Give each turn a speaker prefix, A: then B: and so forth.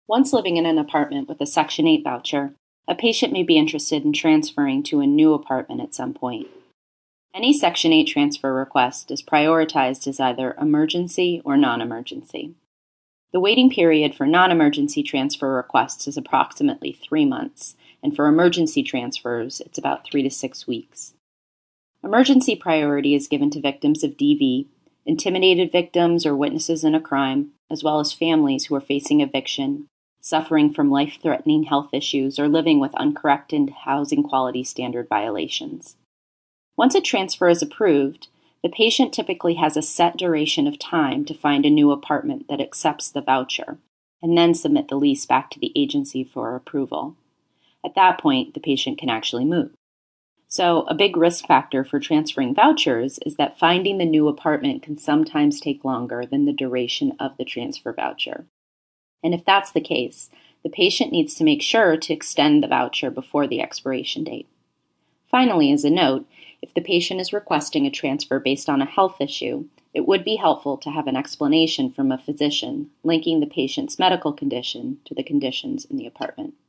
A: Once living in an apartment with a Section 8 voucher, a patient may be interested in transferring to a new apartment at some point. Any Section 8 transfer request is prioritized as either emergency or non-emergency. The waiting period for non-emergency transfer requests is approximately 3 months, and for emergency transfers, it's about 3 to 6 weeks. Emergency priority is given to victims of DV, intimidated victims or witnesses in a crime, as well as families who are facing eviction, suffering from life-threatening health issues, or living with uncorrected housing quality standard violations. Once a transfer is approved, the patient typically has a set duration of time to find a new apartment that accepts the voucher, and then submit the lease back to the agency for approval. At that point, the patient can actually move. So, a big risk factor for transferring vouchers is that finding the new apartment can sometimes take longer than the duration of the transfer voucher. And if that's the case, the patient needs to make sure to extend the voucher before the expiration date. Finally, as a note, if the patient is requesting a transfer based on a health issue, it would be helpful to have an explanation from a physician linking the patient's medical condition to the conditions in the apartment.